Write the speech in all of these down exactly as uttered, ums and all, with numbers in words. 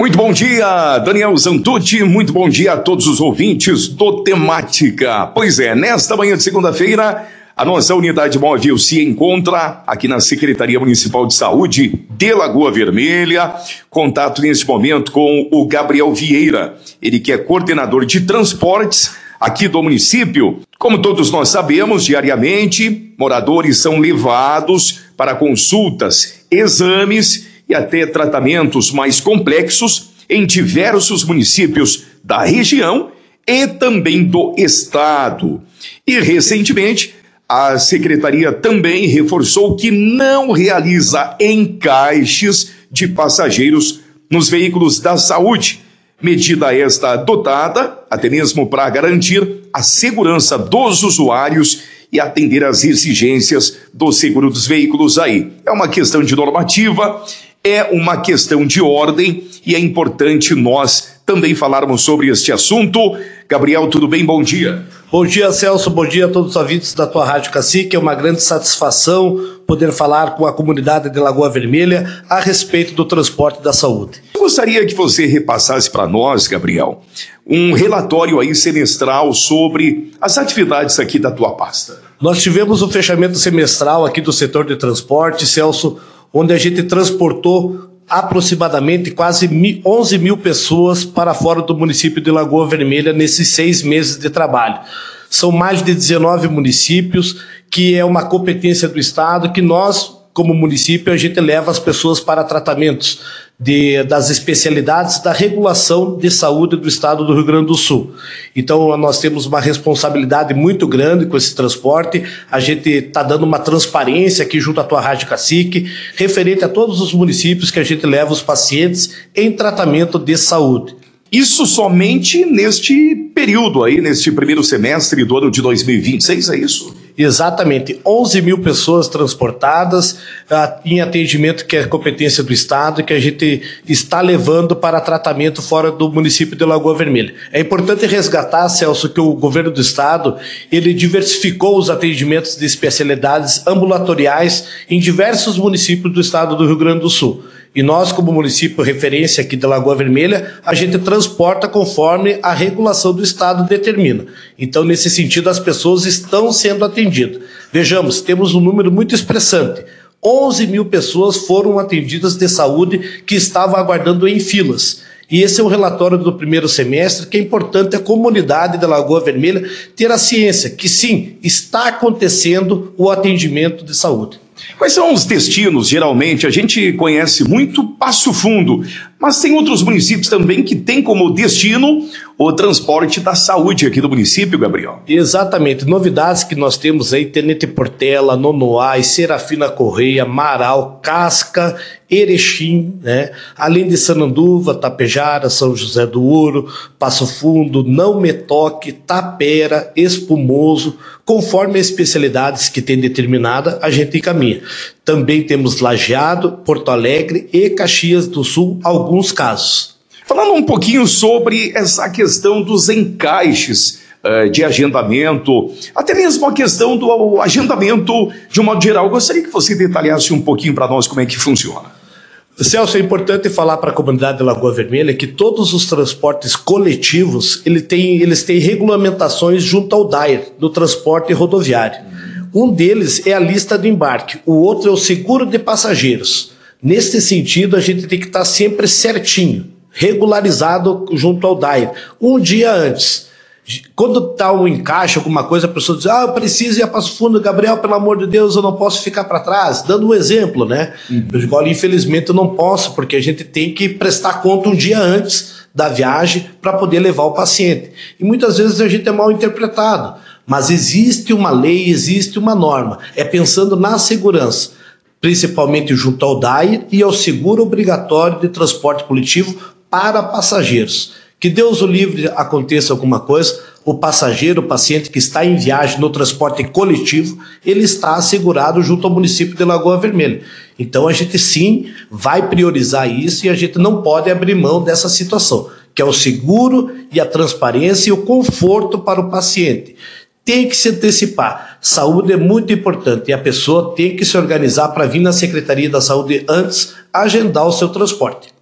Muito bom dia, Daniel Zantucci, muito bom dia a todos os ouvintes do Temática. Pois é, nesta manhã de segunda-feira, a nossa unidade móvel se encontra aqui na Secretaria Municipal de Saúde de Lagoa Vermelha. Contato nesse momento com o Gabriel Vieira, ele que é coordenador de transportes aqui do município. Como todos nós sabemos, diariamente, moradores são levados para consultas, exames e até tratamentos mais complexos em diversos municípios da região e também do estado. E recentemente, a secretaria também reforçou que não realiza encaixes de passageiros nos veículos da saúde. Medida esta adotada até mesmo para garantir a segurança dos usuários e atender às exigências do seguro dos veículos aí. É uma questão de normativa, é uma questão de ordem e é importante nós também falarmos sobre este assunto. Gabriel, tudo bem? Bom dia. Bom dia, Celso. Bom dia a todos os ouvintes da tua Rádio Cacique. É uma grande satisfação poder falar com a comunidade de Lagoa Vermelha a respeito do transporte da saúde. Eu gostaria que você repassasse para nós, Gabriel, um relatório aí semestral sobre as atividades aqui da tua pasta. Nós tivemos o fechamento semestral aqui do setor de transporte, Celso, onde a gente transportou aproximadamente quase onze mil pessoas para fora do município de Lagoa Vermelha nesses seis meses de trabalho. São mais de dezenove municípios, que é uma competência do Estado, que nós, como município, a gente leva as pessoas para tratamentos de, das especialidades da regulação de saúde do Estado do Rio Grande do Sul. Então, nós temos uma responsabilidade muito grande com esse transporte. A gente está dando uma transparência aqui junto à tua Rádio Cacique, referente a todos os municípios que a gente leva os pacientes em tratamento de saúde. Isso somente neste período aí, neste primeiro semestre do ano de dois mil e vinte e seis, é isso? Exatamente, onze mil pessoas transportadas uh, em atendimento que é competência do Estado, que a gente está levando para tratamento fora do município de Lagoa Vermelha. É importante resgatar, Celso, que o governo do Estado, ele diversificou os atendimentos de especialidades ambulatoriais em diversos municípios do Estado do Rio Grande do Sul. E nós, como município referência aqui da Lagoa Vermelha, a gente transporta conforme a regulação do Estado determina. Então, nesse sentido, as pessoas estão sendo atendidas. Vejamos, temos um número muito expressante. onze mil pessoas foram atendidas de saúde que estavam aguardando em filas. E esse é um relatório do primeiro semestre, que é importante a comunidade da Lagoa Vermelha ter a ciência que, sim, está acontecendo o atendimento de saúde. Quais são os destinos, geralmente? A gente conhece muito Passo Fundo, mas tem outros municípios também que têm como destino o transporte da saúde aqui do município, Gabriel. Exatamente. Novidades que nós temos aí, Tenente Portela, Nonoai, Serafina Correia, Marau, Casca, Erechim, né? Além de Sananduva, Tapejara, São José do Ouro, Passo Fundo, Não Me Toque, Tapera, Espumoso, conforme as especialidades que tem determinada, a gente encaminha. Também temos Lajeado, Porto Alegre e Caxias do Sul, alguns casos. Falando um pouquinho sobre essa questão dos encaixes uh, de agendamento, até mesmo a questão do agendamento de um modo geral, eu gostaria que você detalhasse um pouquinho para nós como é que funciona. Celso, é importante falar para a comunidade de Lagoa Vermelha que todos os transportes coletivos, ele tem, eles têm regulamentações junto ao D A I R, do transporte rodoviário. Um deles é a lista do embarque, o outro é o seguro de passageiros. Nesse sentido, a gente tem que estar sempre certinho, regularizado junto ao D A I R, um dia antes. Quando está um encaixe, alguma coisa, a pessoa diz, ah, eu preciso ir a Passo Fundo, Gabriel, pelo amor de Deus, eu não posso ficar para trás, dando um exemplo, né? Uhum. Eu digo, olha, infelizmente eu não posso, porque a gente tem que prestar conta um dia antes da viagem para poder levar o paciente. E muitas vezes a gente é mal interpretado, mas existe uma lei, existe uma norma, é pensando na segurança, principalmente junto ao D A I R e ao seguro obrigatório de transporte coletivo para passageiros. Que Deus o livre aconteça alguma coisa, o passageiro, o paciente que está em viagem no transporte coletivo, ele está assegurado junto ao município de Lagoa Vermelha. Então a gente sim vai priorizar isso e a gente não pode abrir mão dessa situação, que é o seguro e a transparência e o conforto para o paciente. Tem que se antecipar. Saúde é muito importante e a pessoa tem que se organizar para vir na Secretaria da Saúde antes agendar o seu transporte.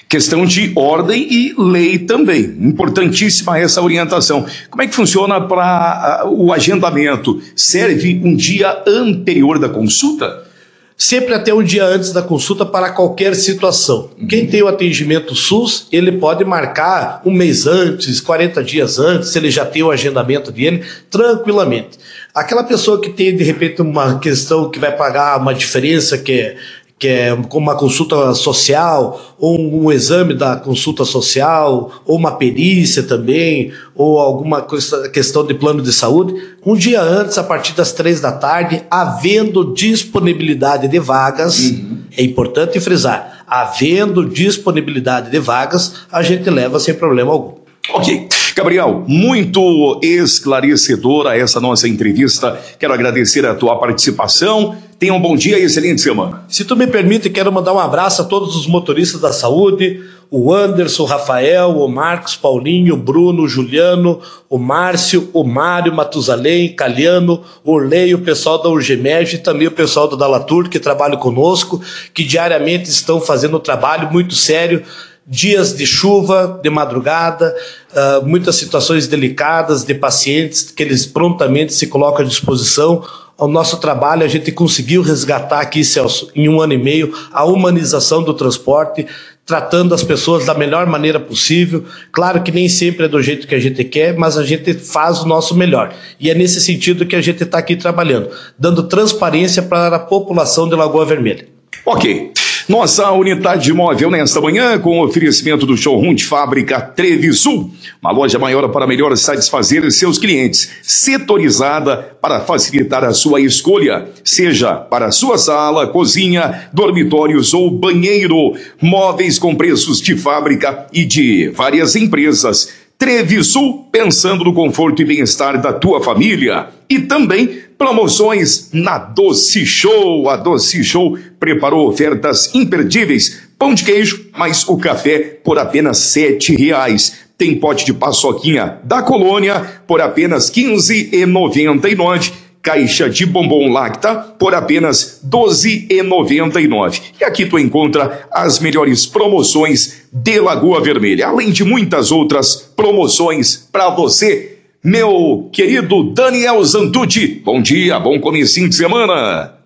Questão de ordem e lei também. Importantíssima essa orientação. Como é que funciona para uh, o agendamento? Serve um dia anterior da consulta? Sempre até um dia antes da consulta para qualquer situação. Quem tem o atendimento SUS, ele pode marcar um mês antes, quarenta dias antes, se ele já tem o agendamento dele, tranquilamente. Aquela pessoa que tem, de repente, uma questão que vai pagar uma diferença que é que é como uma consulta social, ou um exame da consulta social, ou uma perícia também, ou alguma coisa, questão de plano de saúde, um dia antes, a partir das três da tarde, havendo disponibilidade de vagas, uhum. É importante frisar, havendo disponibilidade de vagas, a gente leva sem problema algum. Ok. Gabriel, muito esclarecedora essa nossa entrevista. Quero agradecer a tua participação. Tenha um bom dia e excelente semana. Se tu me permite, quero mandar um abraço a todos os motoristas da saúde, o Anderson, o Rafael, o Marcos, Paulinho, o Bruno, o Juliano, o Márcio, o Mário, Matusalém, Caliano, o Orley, o pessoal da Urgemed e também o pessoal da Dalatur, que trabalham conosco, que diariamente estão fazendo um trabalho muito sério. Dias de chuva, de madrugada, uh, muitas situações delicadas de pacientes que eles prontamente se colocam à disposição. O nosso trabalho, a gente conseguiu resgatar aqui, Celso, em um ano e meio, a humanização do transporte, tratando as pessoas da melhor maneira possível. Claro que nem sempre é do jeito que a gente quer, mas a gente faz o nosso melhor. E é nesse sentido que a gente está aqui trabalhando, dando transparência para a população de Lagoa Vermelha. Ok. Nossa unidade móvel nesta manhã com o oferecimento do showroom de fábrica Trevisul, uma loja maior para melhor satisfazer seus clientes, setorizada para facilitar a sua escolha, seja para sua sala, cozinha, dormitórios ou banheiro, móveis com preços de fábrica e de várias empresas. Trevisul, pensando no conforto e bem-estar da tua família. E também promoções na Doce Show. A Doce Show preparou ofertas imperdíveis. Pão de queijo mais o café por apenas sete reais. Tem pote de paçoquinha da Colônia por apenas quinze reais e noventa e nove centavos. Caixa de bombom Lacta por apenas doze reais e noventa e nove centavos. E aqui tu encontra as melhores promoções de Lagoa Vermelha, além de muitas outras promoções para você, meu querido Daniel Zantucci. Bom dia, bom comecinho de semana.